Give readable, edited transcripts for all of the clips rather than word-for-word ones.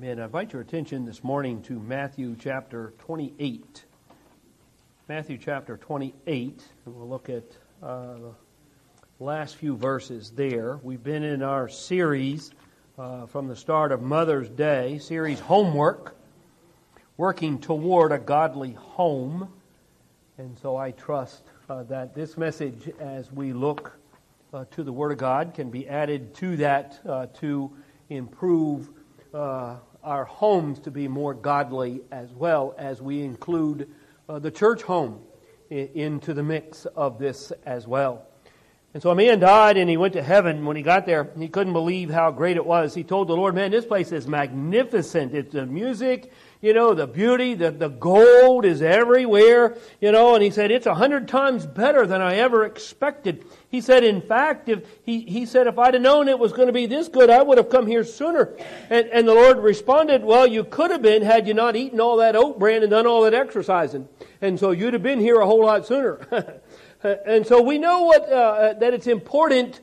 Amen. I invite your attention this morning to Matthew chapter 28. Matthew chapter 28, and we'll look at the last few verses there. We've been in our series from the start of Mother's Day, series Homework, working toward a godly home. And so I trust that this message, as we look to the Word of God, can be added to that to improve our homes to be more godly, as well as we include the church home into the mix of this as well. And so a man died and he went to heaven. When he got there, he couldn't believe how great it was. He told the Lord, man, this place is magnificent. It's the music, the beauty, the gold is everywhere, and he said, it's 100 times better than I ever expected. He said, in fact, if I'd have known it was going to be this good, I would have come here sooner. And the Lord responded, well, you could have been had you not eaten all that oat bran and done all that exercising. And so you'd have been here a whole lot sooner. And so we know that it's important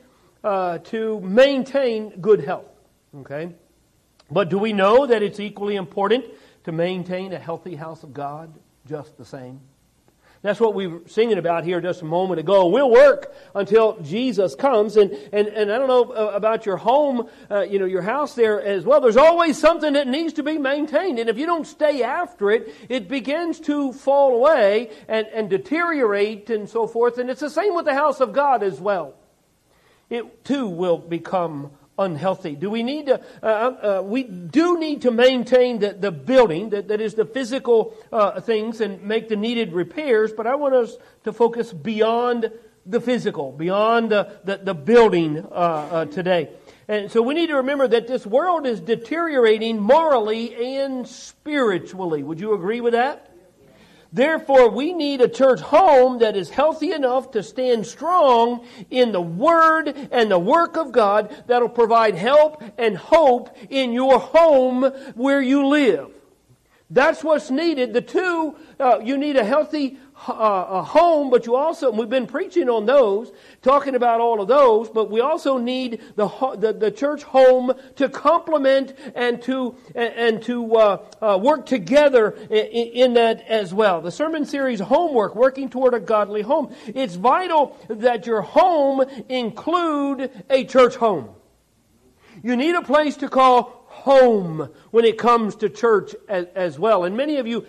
to maintain good health. Okay? But do we know that it's equally important to maintain a healthy house of God just the same? That's what we were singing about here just a moment ago. We'll work until Jesus comes. And I don't know about your home, your house there as well. There's always something that needs to be maintained. And if you don't stay after it, it begins to fall away and deteriorate and so forth. And it's the same with the house of God as well. It too will become unhealthy. Do we need to? We do need to maintain the building, that is the physical things, and make the needed repairs. But I want us to focus beyond the physical, beyond the building today. And so we need to remember that this world is deteriorating morally and spiritually. Would you agree with that? Therefore, we need a church home that is healthy enough to stand strong in the Word and the work of God that will provide help and hope in your home where you live. That's what's needed. The two, you need a healthy home, but you also, we've been preaching on those, talking about all of those, but we also need the church home to complement and to work together in that as well. The sermon series Homework, Working Toward a Godly Home. It's vital that your home include a church home. You need a place to call home when it comes to church as well. And many of you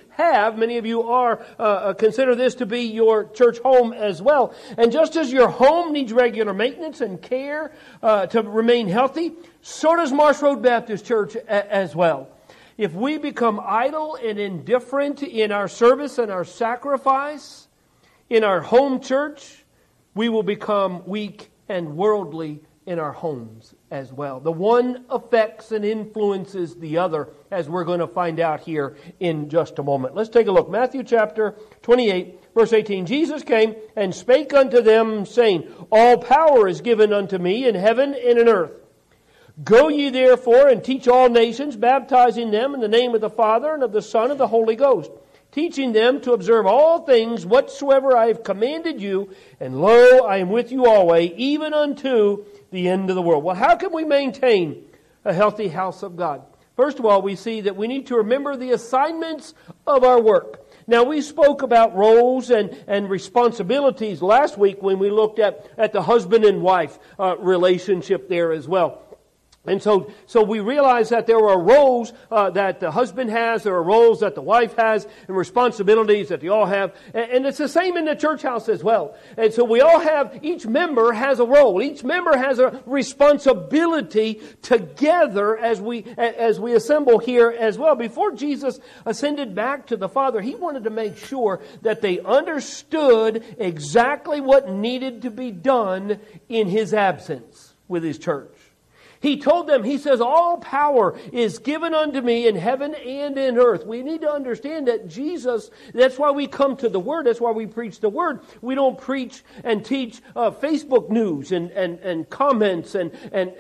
are, consider this to be your church home as well. And just as your home needs regular maintenance and care to remain healthy, so does Marsh Road Baptist Church as well. If we become idle and indifferent in our service and our sacrifice in our home church, we will become weak and worldly in our homes as well. The one affects and influences the other, as we're going to find out here in just a moment. Let's take a look. Matthew chapter 28, verse 18. Jesus came and spake unto them, saying, all power is given unto me in heaven and in earth. Go ye therefore and teach all nations, baptizing them in the name of the Father and of the Son and of the Holy Ghost, teaching them to observe all things whatsoever I have commanded you, and lo, I am with you always, even unto the end of the world. Well, how can we maintain a healthy house of God? First of all, we see that we need to remember the assignments of our work. Now, we spoke about roles and responsibilities last week when we looked at the husband and wife relationship there as well. And so we realize that there are roles that the husband has, there are roles that the wife has, and responsibilities that they all have. And it's the same in the church house as well. And so we all have, each member has a role. Each member has a responsibility together as we assemble here as well. Before Jesus ascended back to the Father, He wanted to make sure that they understood exactly what needed to be done in His absence with His church. He told them, He says, all power is given unto me in heaven and in earth. We need to understand that Jesus, that's why we come to the Word, that's why we preach the Word. We don't preach and teach Facebook news and comments and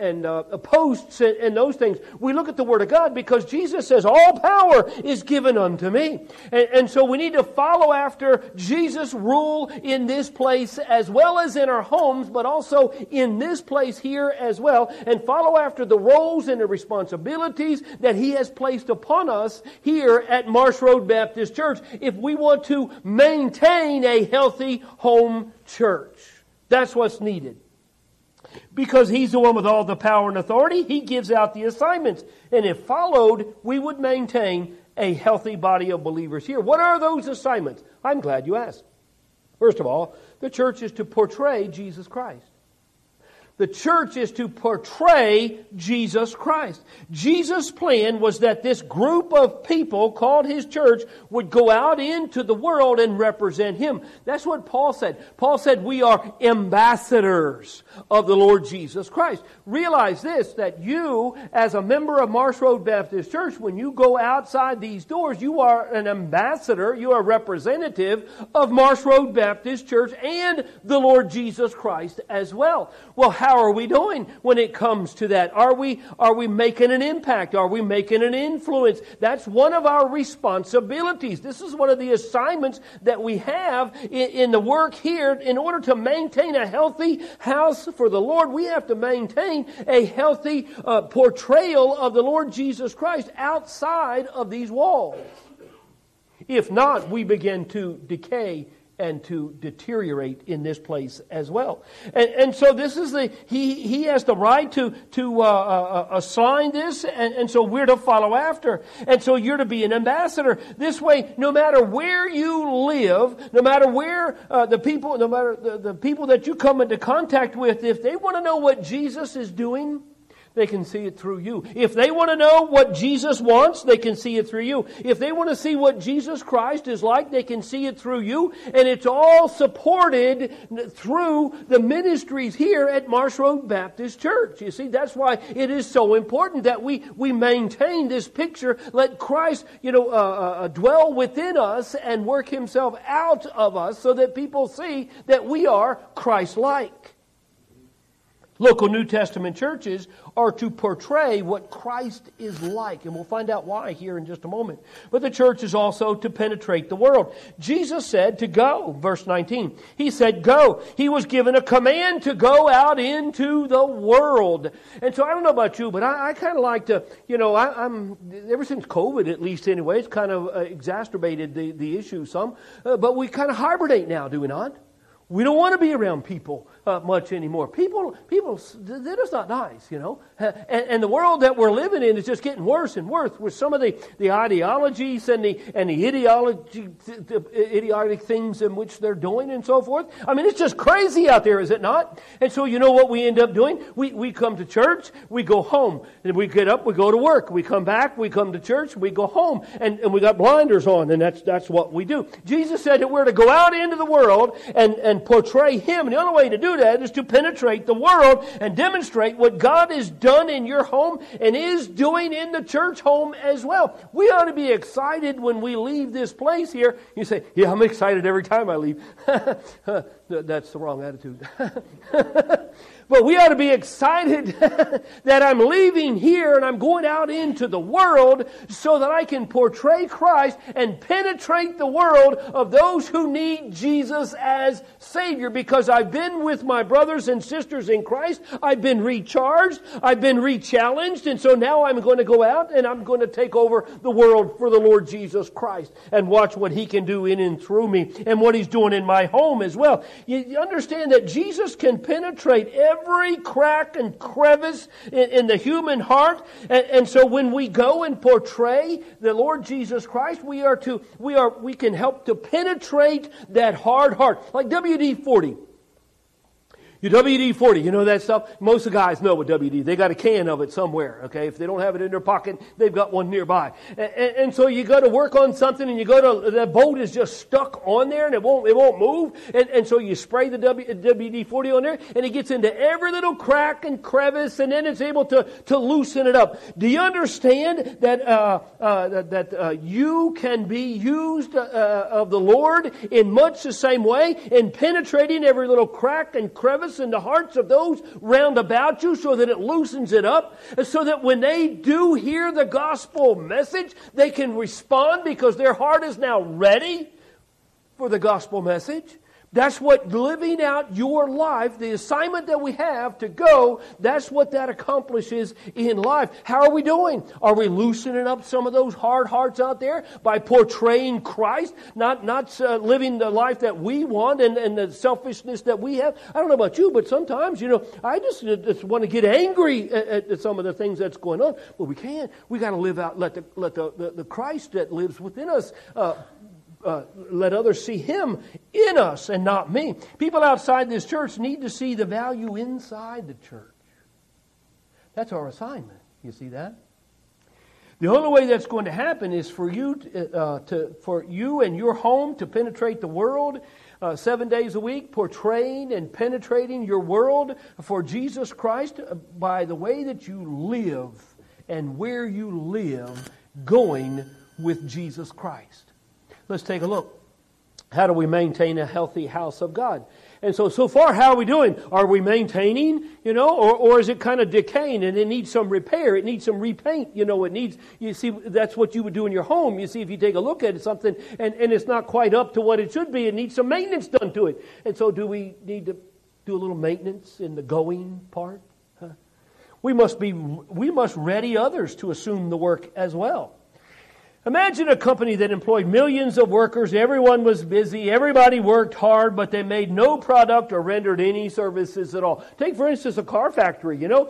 posts and those things. We look at the Word of God because Jesus says, all power is given unto me. And so we need to follow after Jesus' rule in this place as well as in our homes, but also in this place here as well, and follow follow after the roles and the responsibilities that He has placed upon us here at Marsh Road Baptist Church if we want to maintain a healthy home church. That's what's needed. Because He's the one with all the power and authority, He gives out the assignments. And if followed, we would maintain a healthy body of believers here. What are those assignments? I'm glad you asked. First of all, the church is to portray Jesus Christ. The church is to portray Jesus Christ. Jesus' plan was that this group of people called His church would go out into the world and represent Him. That's what Paul said. Paul said we are ambassadors of the Lord Jesus Christ. Realize this, that you, as a member of Marsh Road Baptist Church, when you go outside these doors, you are an ambassador, you are a representative of Marsh Road Baptist Church and the Lord Jesus Christ as well. Well, how are we doing when it comes to that? Are we making an impact? Are we making an influence? That's one of our responsibilities. This is one of the assignments that we have in the work here. In order to maintain a healthy house for the Lord, we have to maintain a healthy portrayal of the Lord Jesus Christ outside of these walls. If not, we begin to decay and to deteriorate in this place as well. And so this is he has the right to assign this, and so we're to follow after. And so you're to be an ambassador. This way, no matter where you live, no matter where the people that you come into contact with, if they want to know what Jesus is doing, they can see it through you. If they want to know what Jesus wants, they can see it through you. If they want to see what Jesus Christ is like, they can see it through you. And it's all supported through the ministries here at Marsh Road Baptist Church. You see, that's why it is so important that we maintain this picture. Let Christ, dwell within us and work Himself out of us so that people see that we are Christ-like. Local New Testament churches are to portray what Christ is like. And we'll find out why here in just a moment. But the church is also to penetrate the world. Jesus said to go, verse 19. He said, go. He was given a command to go out into the world. And so I don't know about you, but I kind of like to, I'm ever since COVID at least anyway, it's kind of exacerbated the issue some. But we kind of hibernate now, do we not? We don't want to be around people much anymore. People, they're just not nice, And the world that we're living in is just getting worse and worse with some of the ideologies and the idiotic things in which they're doing and so forth. I mean, it's just crazy out there, is it not? And so you know what we end up doing? We come to church, we go home. And we get up, we go to work. We come back, we come to church, we go home. And we got blinders on, and that's what we do. Jesus said that we're to go out into the world and portray Him. And the only way to do that is to penetrate the world and demonstrate what God has done in your home and is doing in the church home as well. We ought to be excited when we leave this place here. You say, yeah, I'm excited every time I leave. That's the wrong attitude. But we ought to be excited that I'm leaving here and I'm going out into the world so that I can portray Christ and penetrate the world of those who need Jesus as Savior, because I've been with my brothers and sisters in Christ. I've been recharged. I've been rechallenged. And so now I'm going to go out and I'm going to take over the world for the Lord Jesus Christ and watch what He can do in and through me and what He's doing in my home as well. You understand that Jesus can penetrate every crack and crevice in the human heart. And so when we go and portray the Lord Jesus Christ, we can help to penetrate that hard heart. Like WD-40. Your WD-40, you know that stuff? Most of the guys know what WD. They got a can of it somewhere, okay? If they don't have it in their pocket, they've got one nearby. And so you go to work on something and the bolt is just stuck on there and it won't move. And so you spray the WD-40 on there and it gets into every little crack and crevice and then it's able to loosen it up. Do you understand that you can be used of the Lord in much the same way in penetrating every little crack and crevice in the hearts of those round about you so that it loosens it up, so that when they do hear the gospel message, they can respond because their heart is now ready for the gospel message? That's what living out your life, the assignment that we have to go, that's what that accomplishes in life. How are we doing? Are we loosening up some of those hard hearts out there by portraying Christ, not living the life that we want and the selfishness that we have? I don't know about you, but sometimes, I just want to get angry at some of the things that's going on. But we can't. We got to live out, let the Christ that lives within us let others see Him in us and not me. People outside this church need to see the value inside the church. That's our assignment. You see that? The only way that's going to happen is for you for you and your home to penetrate the world 7 days a week, portraying and penetrating your world for Jesus Christ by the way that you live and where you live, going with Jesus Christ. Let's take a look. How do we maintain a healthy house of God? And so far, how are we doing? Are we maintaining, or is it kind of decaying and it needs some repair? It needs some repaint, it needs, you see, that's what you would do in your home. You see, if you take a look at something and it's not quite up to what it should be, it needs some maintenance done to it. And so do we need to do a little maintenance in the going part? We must ready others to assume the work as well. Imagine a company that employed millions of workers. Everyone was busy. Everybody worked hard, but they made no product or rendered any services at all. Take, for instance, a car factory, and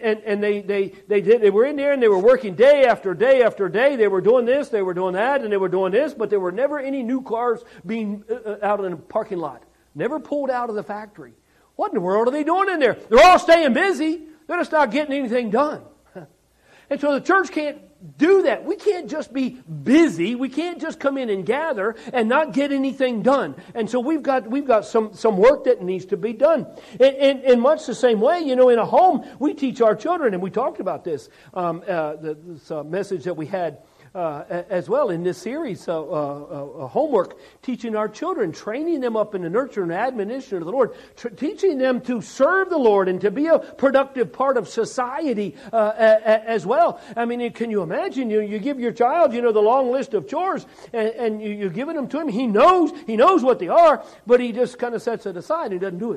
they were in there and they were working day after day after day. They were doing this, they were doing that, and they were doing this, but there were never any new cars being out in the parking lot. Never pulled out of the factory. What in the world are they doing in there? They're all staying busy. They're just not getting anything done. And so the church can't do that. We can't just be busy. We can't just come in and gather and not get anything done. And so we've got some work that needs to be done. In much the same way, in a home, we teach our children, and we talked about this, this message that we had as well in this series, homework, teaching our children, training them up in the nurture and admonition of the Lord, teaching them to serve the Lord and to be a productive part of society as well. I mean, can you imagine? You give your child, the long list of chores, and you're giving them to him. He knows what they are, but he just kind of sets it aside and he doesn't do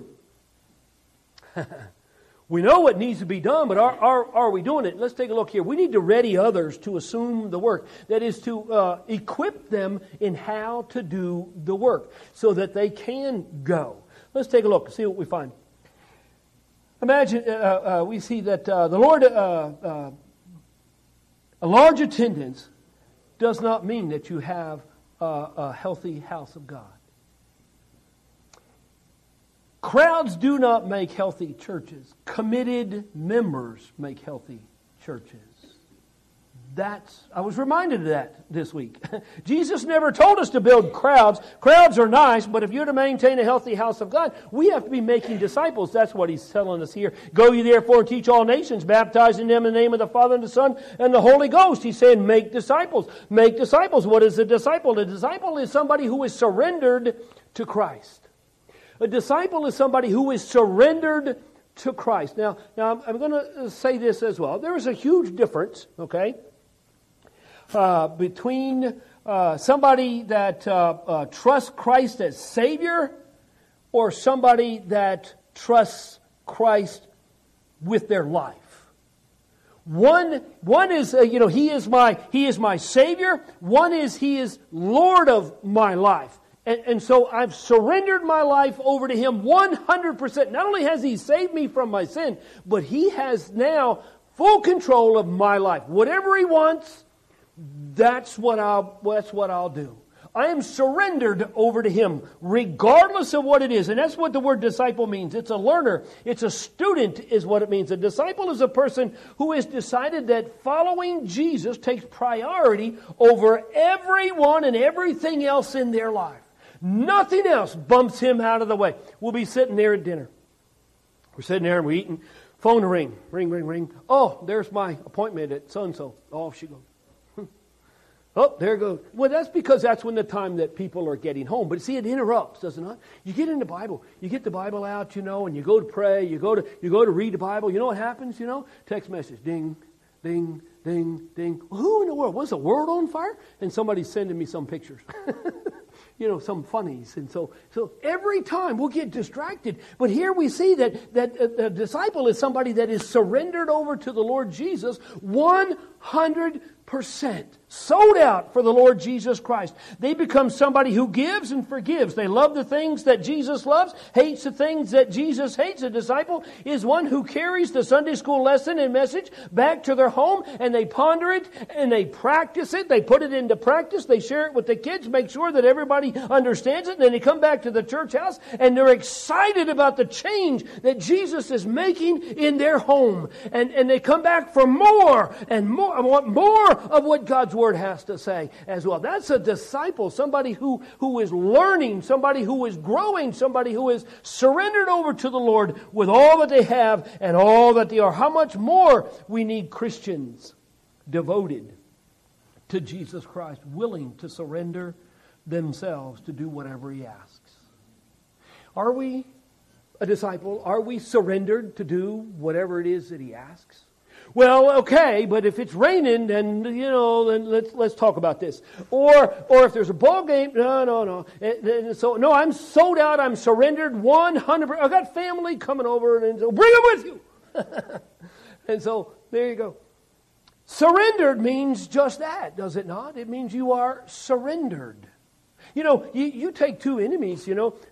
it. We know what needs to be done, but are we doing it? Let's take a look here. We need to ready others to assume the work. That is to equip them in how to do the work so that they can go. Let's take a look and see what we find. Imagine we see that the Lord, a large attendance does not mean that you have a healthy house of God. Crowds do not make healthy churches. Committed members make healthy churches. I was reminded of that this week. Jesus never told us to build crowds. Crowds are nice, but if you're to maintain a healthy house of God, we have to be making disciples. That's what He's telling us here. Go ye therefore and teach all nations, baptizing them in the name of the Father and the Son and the Holy Ghost. He's saying make disciples. Make disciples. What is a disciple? A disciple is somebody who is surrendered to Christ. A disciple is somebody who is surrendered to Christ. Now I'm going to say this as well. There is a huge difference, okay, between somebody that trusts Christ as Savior or somebody that trusts Christ with their life. One is He is my Savior. One is He is Lord of my life. And so I've surrendered my life over to Him 100%. Not only has He saved me from my sin, but He has now full control of my life. Whatever He wants, that's what I'll do. I am surrendered over to Him, regardless of what it is. And that's what the word disciple means. It's a learner. It's a student is what it means. A disciple is a person who has decided that following Jesus takes priority over everyone and everything else in their life. Nothing else bumps him out of the way. We'll be sitting there at dinner. We're sitting there and we're eating. Phone ring. Ring, ring, ring. Oh, there's my appointment at so-and-so. Off she goes. Oh, there it goes. Well, that's because that's when the time that people are getting home. But see, it interrupts, does it not? You get in the Bible. You get the Bible out, and you go to pray. You go to read the Bible. You know what happens, Text message. Ding, ding, ding, ding. Who in the world? Was the world on fire? And somebody's sending me some pictures. some funnies. And so every time we'll get distracted. But here we see that a disciple is somebody that is surrendered over to the Lord Jesus 100%. Sold out for the Lord Jesus Christ. They become somebody who gives and forgives. They love the things that Jesus loves, hates the things that Jesus hates. A disciple is one who carries the Sunday school lesson and message back to their home, and they ponder it and they practice it. They put it into practice. They share it with the kids, make sure that everybody understands it. And then they come back to the church house and they're excited about the change that Jesus is making in their home. And they come back for more and more. I want more of what God's Word has to say as well. That's a disciple, somebody who is learning, somebody who is growing, somebody who is surrendered over to the Lord with all that they have and all that they are. How much more we need Christians devoted to Jesus Christ, willing to surrender themselves to do whatever He asks. Are we a disciple? Are we surrendered to do whatever it is that He asks? Well, okay, but if it's raining, then let's talk about this. Or if there's a ball game, no. So no, I'm sold out. I'm surrendered 100%. I've got family coming over, and so bring them with you. And so there you go. Surrendered means just that, does it not? It means you are surrendered. You take two enemies.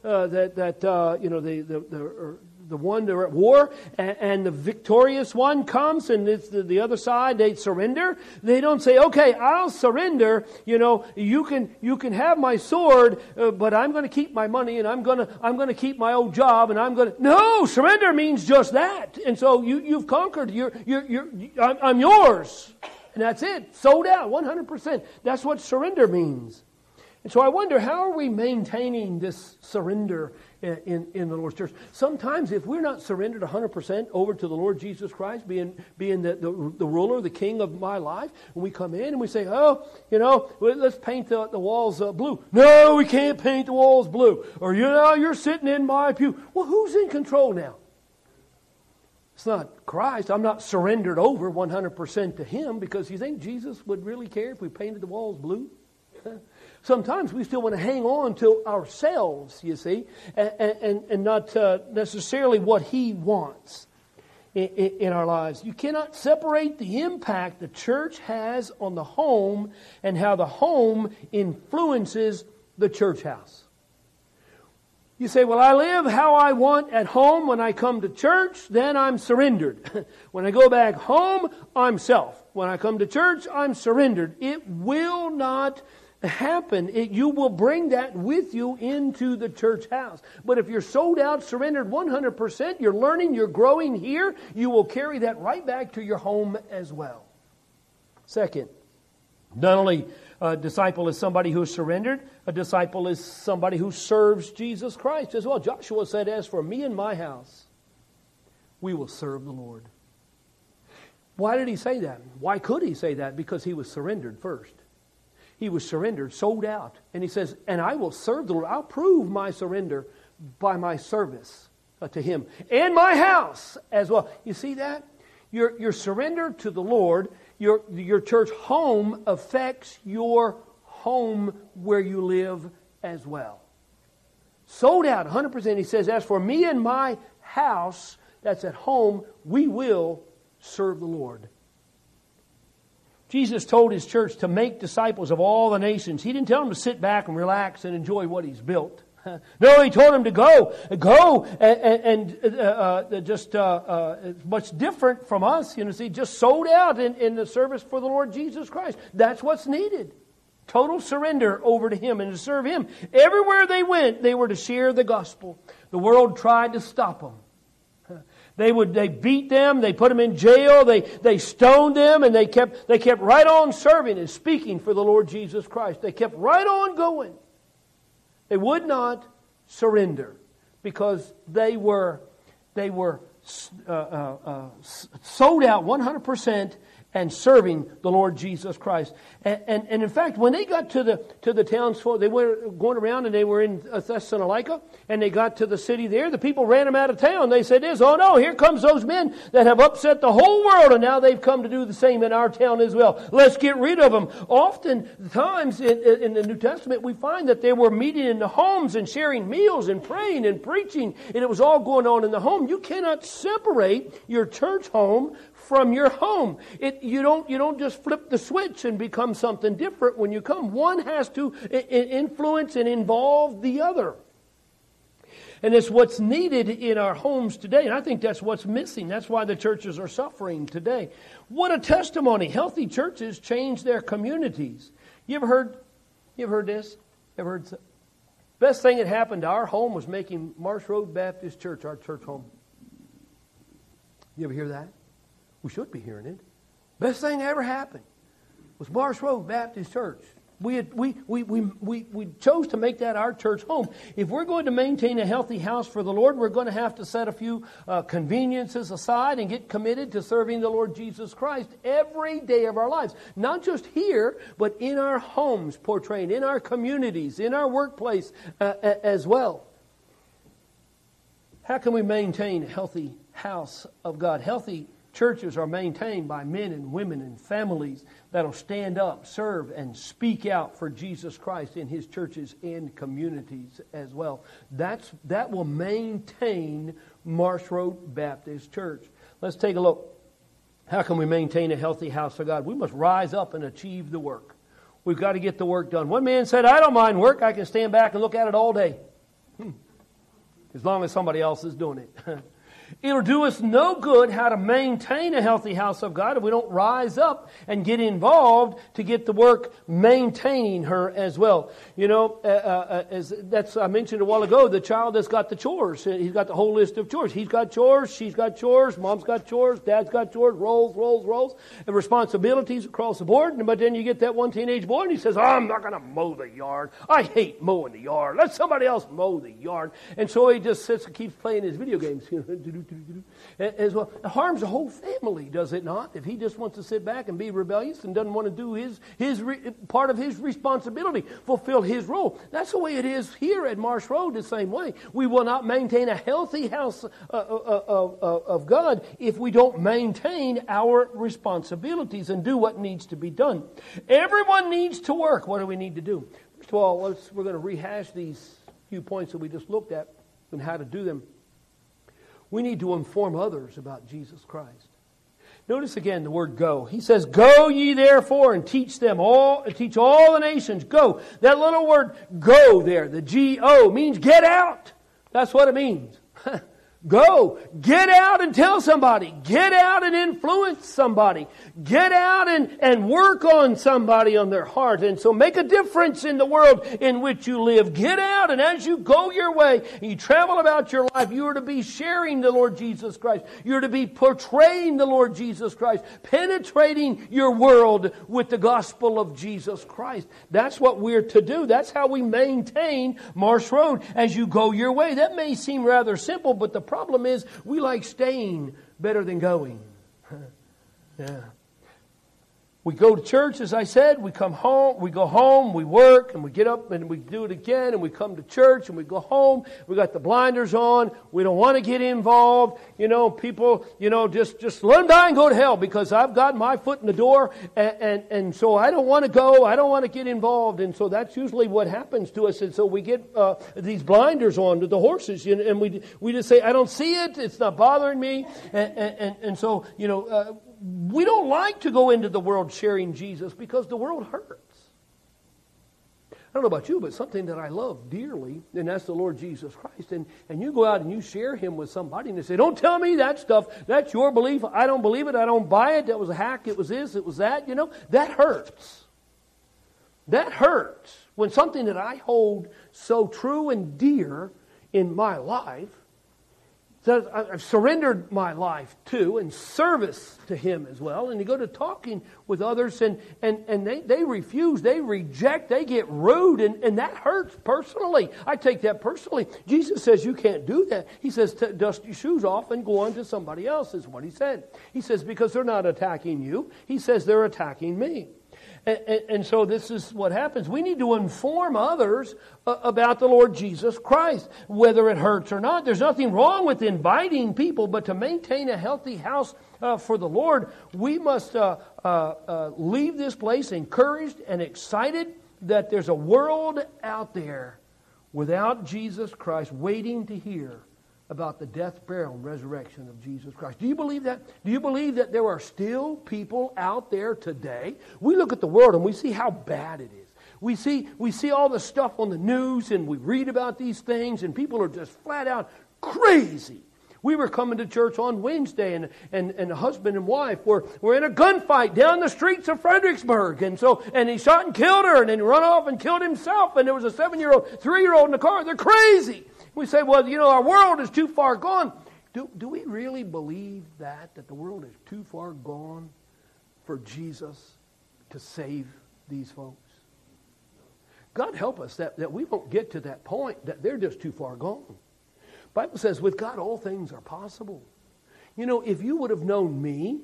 The one they're at war, and the victorious one comes, and it's the other side. They surrender. They don't say, "Okay, I'll surrender. You can have my sword, but I'm going to keep my money, and I'm going to keep my old job, and I'm going to." No, surrender means just that. And so you've conquered. I'm yours, and that's it. Sold out, 100%. That's what surrender means. And so I wonder, how are we maintaining this surrender in the Lord's church? Sometimes if we're not surrendered 100% over to the Lord Jesus Christ, being the ruler, the king of my life, and we come in and we say, let's paint the walls blue. No, we can't paint the walls blue. Or, you're sitting in my pew. Well, who's in control now? It's not Christ. I'm not surrendered over 100% to Him, because you think Jesus would really care if we painted the walls blue? Sometimes we still want to hang on to ourselves, you see, and not necessarily what He wants in our lives. You cannot separate the impact the church has on the home and how the home influences the church house. You say, well, I live how I want at home. When I come to church, then I'm surrendered. When I go back home, I'm self. When I come to church, I'm surrendered. It will not happen. You will bring that with you into the church house. But if you're sold out, surrendered 100%, you're learning, you're growing here, you will carry that right back to your home as well. Second, not only a disciple is somebody who is surrendered, a disciple is somebody who serves Jesus Christ as well. Joshua said, "As for me and my house, we will serve the Lord." Why did he say that? Why could he say that? Because he was surrendered first. He was surrendered, sold out. And he says, and I will serve the Lord. I'll prove my surrender by my service to Him. And my house as well. You see that? Your surrender to the Lord, your church home affects your home where you live as well. Sold out, 100%. He says, as for me and my house, that's at home, we will serve the Lord. Jesus told His church to make disciples of all the nations. He didn't tell them to sit back and relax and enjoy what He's built. No, He told them to go and just much different from us. Just sold out in the service for the Lord Jesus Christ. That's what's needed. Total surrender over to Him and to serve Him. Everywhere they went, they were to share the gospel. The world tried to stop them. They beat them, they put them in jail, they stoned them, and they kept right on serving and speaking for the Lord Jesus Christ. They kept right on going. They would not surrender because they were sold out 100%, and serving the Lord Jesus Christ. And in fact, when they got to the towns, they were going around and they were in Thessalonica, and they got to the city there, the people ran them out of town. They said this, oh no, here comes those men that have upset the whole world, and now they've come to do the same in our town as well. Let's get rid of them. Oftentimes in the New Testament, we find that they were meeting in the homes and sharing meals and praying and preaching, and it was all going on in the home. You cannot separate your church home from your home. You don't just flip the switch and become something different when you come. One has to influence and involve the other. And it's what's needed in our homes today. And I think that's what's missing. That's why the churches are suffering today. What a testimony. Healthy churches change their communities. You ever heard this? Ever heard? Best thing that happened to our home was making Marsh Road Baptist Church our church home. You ever hear that? We should be hearing it. Best thing that ever happened was Marsh Road Baptist Church. We chose to make that our church home. If we're going to maintain a healthy house for the Lord, we're going to have to set a few conveniences aside and get committed to serving the Lord Jesus Christ every day of our lives. Not just here, but in our homes, portraying, in our communities, in our workplace as well. How can we maintain a healthy house of God? Healthy churches are maintained by men and women and families that'll stand up, serve, and speak out for Jesus Christ in His churches and communities as well. That will maintain Marsh Road Baptist Church. Let's take a look. How can we maintain a healthy house of God? We must rise up and achieve the work. We've got to get the work done. One man said, I don't mind work. I can stand back and look at it all day. As long as somebody else is doing it. It'll do us no good how to maintain a healthy house of God if we don't rise up and get involved to get the work maintaining her as well. You know, I mentioned a while ago, the child that's got the chores. He's got the whole list of chores. He's got chores, she's got chores, mom's got chores, dad's got chores, roles, and responsibilities across the board. But then you get that one teenage boy and he says, I'm not going to mow the yard. I hate mowing the yard. Let somebody else mow the yard. And so he just sits and keeps playing his video games. As well. It harms the whole family, does it not? If he just wants to sit back and be rebellious and doesn't want to do his part of his responsibility, fulfill his role. That's the way it is here at Marsh Road, the same way. We will not maintain a healthy house of God if we don't maintain our responsibilities and do what needs to be done. Everyone needs to work. What do we need to do? First of all, we're going to rehash these few points that we just looked at and how to do them. We need to inform others about Jesus Christ. Notice again the word go. He says, go ye therefore and teach all the nations. Go. That little word go there, the G-O, means get out. That's what it means. Go. Get out and tell somebody. Get out and influence somebody. Get out and work on somebody on their heart. And so make a difference in the world in which you live. Get out, and as you go your way, you travel about your life, you are to be sharing the Lord Jesus Christ. You're to be portraying the Lord Jesus Christ, penetrating your world with the gospel of Jesus Christ. That's what we're to do. That's how we maintain Marsh Road as you go your way. That may seem rather simple, but the problem is we like staying better than going. Yeah. We go to church, as I said, we come home, we go home, we work, and we get up and we do it again, and we come to church and we go home. We got the blinders on. We don't want to get involved. People, just let them die and go to hell because I've got my foot in the door, and so I don't want to go. I don't want to get involved, and so that's usually what happens to us. And so we get these blinders on to the horses, and we just say, I don't see it. It's not bothering me, and so we don't like to go into the world sharing Jesus because the world hurts. I don't know about you, but something that I love dearly, and that's the Lord Jesus Christ. And you go out and you share Him with somebody, and they say, don't tell me that stuff. That's your belief. I don't believe it. I don't buy it. That was a hack. It was this. It was that. That hurts. That hurts. When something that I hold so true and dear in my life says, I've surrendered my life to and service to Him as well. And you go to talking with others and they refuse, they reject, they get rude, and that hurts personally. I take that personally. Jesus says you can't do that. He says, dust your shoes off and go on to somebody else, is what He said. He says, because they're not attacking you. He says they're attacking me. And so this is what happens. We need to inform others about the Lord Jesus Christ, whether it hurts or not. There's nothing wrong with inviting people, but to maintain a healthy house for the Lord, we must leave this place encouraged and excited that there's a world out there without Jesus Christ waiting to hear about the death, burial, and resurrection of Jesus Christ. Do you believe that? Do you believe that there are still people out there today? We look at the world and we see how bad it is. We see all the stuff on the news and we read about these things and people are just flat out crazy. We were coming to church on Wednesday and a husband and wife were in a gunfight down the streets of Fredericksburg. And he shot and killed her and then run off and killed himself. And there was a 7-year-old, 3-year-old in the car. They're crazy. We say, well, our world is too far gone. Do we really believe that the world is too far gone for Jesus to save these folks? God help us that we won't get to that point that they're just too far gone. The Bible says, with God all things are possible. If you would have known me,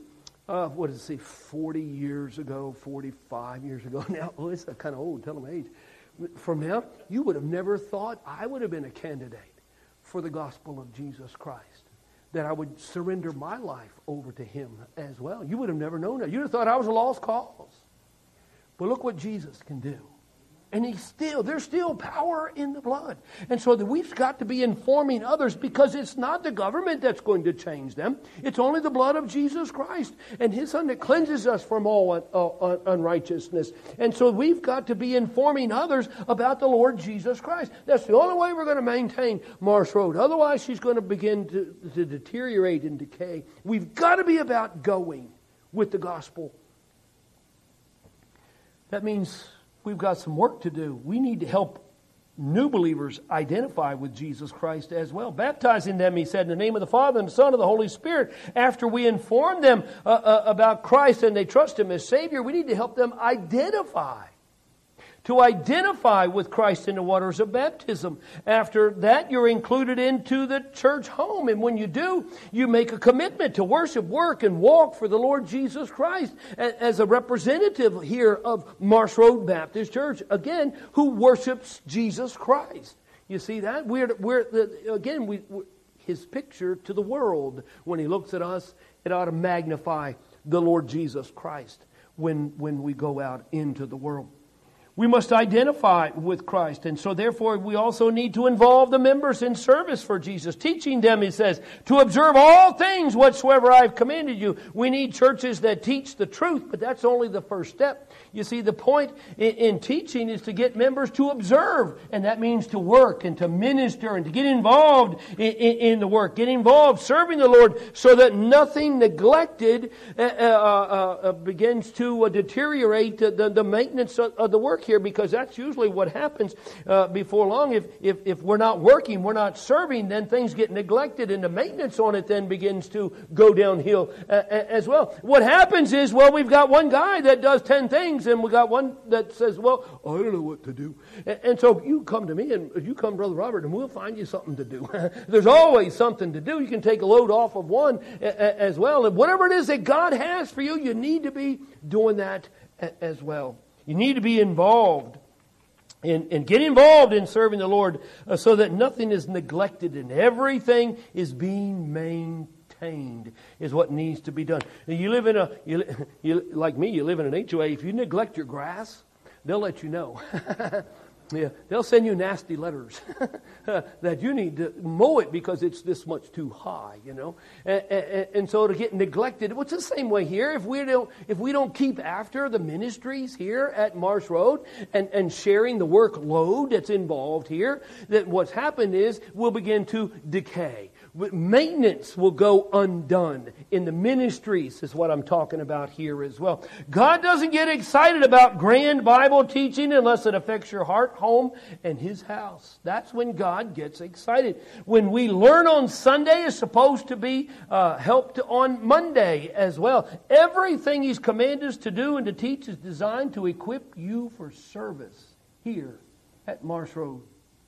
40 years ago, 45 years ago now, it's kind of old, tell them age. From now, you would have never thought I would have been a candidate for the gospel of Jesus Christ, that I would surrender my life over to Him as well. You would have never known that. You'd have thought I was a lost cause. But look what Jesus can do. And there's still power in the blood. And so that we've got to be informing others, because it's not the government that's going to change them. It's only the blood of Jesus Christ and His Son that cleanses us from all unrighteousness. And so we've got to be informing others about the Lord Jesus Christ. That's the only way we're going to maintain Marsh Road. Otherwise, she's going to begin to deteriorate and decay. We've got to be about going with the gospel. That means we've got some work to do. We need to help new believers identify with Jesus Christ as well. Baptizing them, He said, in the name of the Father and the Son and the Holy Spirit. After we inform them about Christ and they trust Him as Savior, we need to help them identify with Christ in the waters of baptism. After that, you're included into the church home. And when you do, you make a commitment to worship, work, and walk for the Lord Jesus Christ as a representative here of Marsh Road Baptist Church, again, who worships Jesus Christ. You see that? We're His picture to the world. When He looks at us, it ought to magnify the Lord Jesus Christ when we go out into the world. We must identify with Christ, and so therefore we also need to involve the members in service for Jesus, teaching them, He says, to observe all things whatsoever I have commanded you. We need churches that teach the truth, but that's only the first step. You see, the point in teaching is to get members to observe, and that means to work and to minister and to get involved in the work, get involved serving the Lord, so that nothing neglected begins to deteriorate the maintenance of the work here, because that's usually what happens before long. If we're not working, we're not serving, then things get neglected and the maintenance on it then begins to go downhill as well. What happens is, we've got one guy that does 10 things and we got one that says, I don't know what to do. And so you come to me and you come, Brother Robert, and we'll find you something to do. There's always something to do. You can take a load off of one as well. And whatever it is that God has for you, you need to be doing that as well. You need to be involved and get involved in serving the Lord so that nothing is neglected and everything is being maintained is what needs to be done. You live like me, you live in an HOA. If you neglect your grass, they'll let you know. Yeah, they'll send you nasty letters that you need to mow it because it's this much too high, And so to get neglected, it's the same way here. If we don't keep after the ministries here at Marsh Road and sharing the workload that's involved here, that what's happened is we'll begin to decay. Maintenance will go undone. In the ministries is what I'm talking about here as well. God doesn't get excited about grand Bible teaching unless it affects your heart, home, and His house. That's when God gets excited. When we learn on Sunday is supposed to be helped on Monday as well. Everything He's commanded us to do and to teach is designed to equip you for service here at Marsh Road.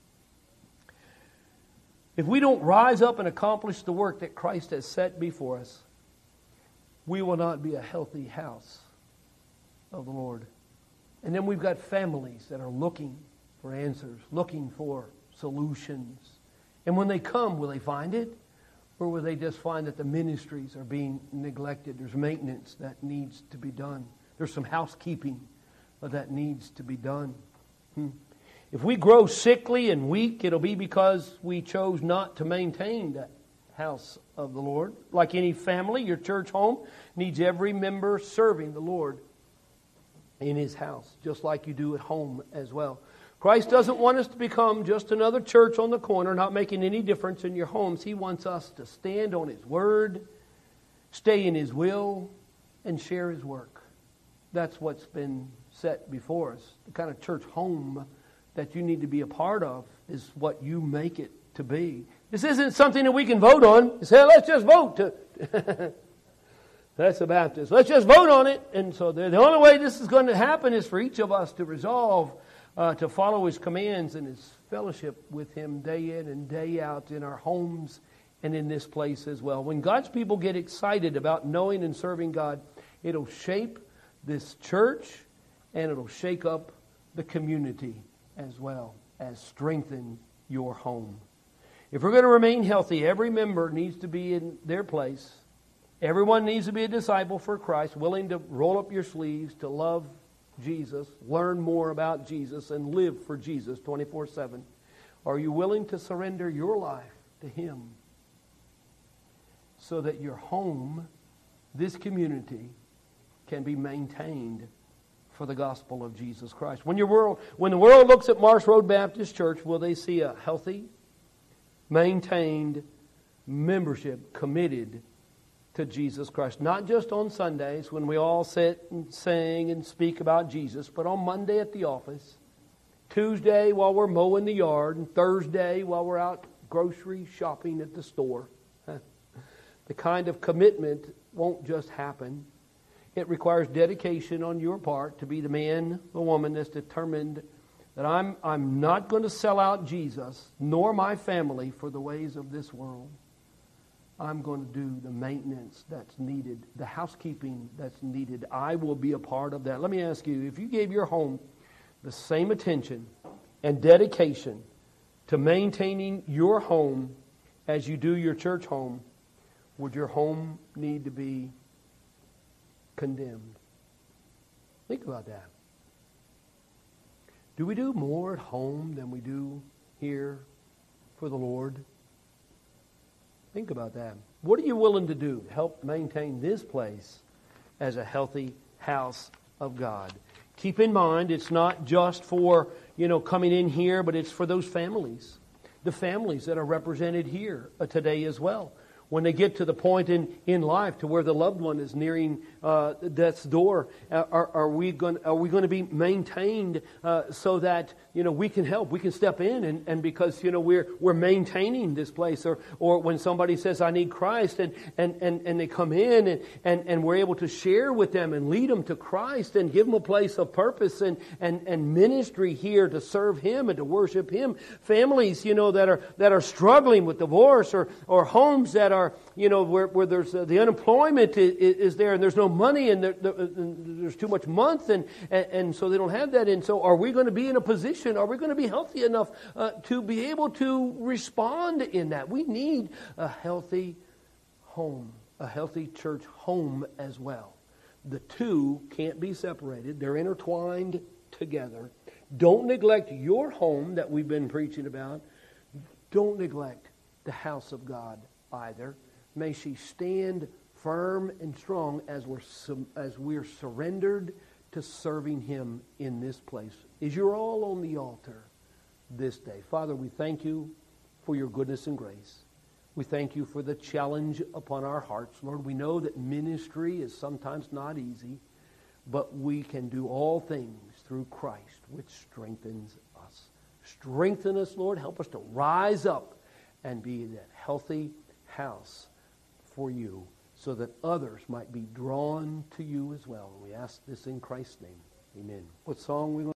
If we don't rise up and accomplish the work that Christ has set before us, we will not be a healthy house of the Lord. And then we've got families that are looking for answers, looking for solutions. And when they come, will they find it? Or will they just find that the ministries are being neglected? There's maintenance that needs to be done. There's some housekeeping that needs to be done. If we grow sickly and weak, it'll be because we chose not to maintain that house of the Lord. Like any family, your church home needs every member serving the Lord in His house, just like you do at home as well. Christ doesn't want us to become just another church on the corner, not making any difference in your homes. He wants us to stand on His Word, stay in His will, and share His work. That's what's been set before us. The kind of church home that you need to be a part of is what you make it to be. This isn't something that we can vote on. You say, let's just vote. That's the Baptist. Let's just vote on it. And so the only way this is going to happen is for each of us to resolve to follow His commands and His fellowship with Him day in and day out in our homes and in this place as well. When God's people get excited about knowing and serving God, it'll shape this church and it'll shake up the community as well as strengthen your home. If we're going to remain healthy, every member needs to be in their place. Everyone needs to be a disciple for Christ, willing to roll up your sleeves, to love Jesus, learn more about Jesus, and live for Jesus 24/7. Are you willing to surrender your life to Him so that your home, this community, can be maintained for the gospel of Jesus Christ? When the world looks at Marsh Road Baptist Church, will they see a healthy, maintained membership committed to Jesus Christ? Not just on Sundays when we all sit and sing and speak about Jesus, but on Monday at the office, Tuesday while we're mowing the yard, and Thursday while we're out grocery shopping at the store. The kind of commitment won't just happen. It requires dedication on your part to be the man, the woman that's determined that I'm not going to sell out Jesus, nor my family, for the ways of this world. I'm going to do the maintenance that's needed, the housekeeping that's needed. I will be a part of that. Let me ask you, if you gave your home the same attention and dedication to maintaining your home as you do your church home, would your home need to be condemned? Think about that. Do we do more at home than we do here for the Lord? Think about that. What are you willing to do to help maintain this place as a healthy house of God? Keep in mind, it's not just for, coming in here, but it's for those families. The families that are represented here today as well. When they get to the point in life to where the loved one is nearing death's door, are we going to be maintained so that we can help, we can step in, and because we're maintaining this place, or when somebody says I need Christ and they come in and we're able to share with them and lead them to Christ and give them a place of purpose and ministry here to serve Him and to worship Him. Families that are struggling with divorce or homes that are where there's the unemployment is there and there's no money and there's too much month and so they don't have that. And so are we going to be in a position, are we going to be healthy enough to be able to respond in that? We need a healthy home, a healthy church home as well. The two can't be separated. They're intertwined together. Don't neglect your home that we've been preaching about. Don't neglect the house of God either. May she stand firm and strong as we're surrendered to serving Him in this place. Is your all on the altar this day? Father, we thank You for Your goodness and grace. We thank you for the challenge upon our hearts. Lord, we know that ministry is sometimes not easy, but we can do all things through Christ, which strengthens us. Strengthen us, Lord. Help us to rise up and be that healthy house for you so that others might be drawn to you as well. And we ask this in Christ's name. Amen. What song we going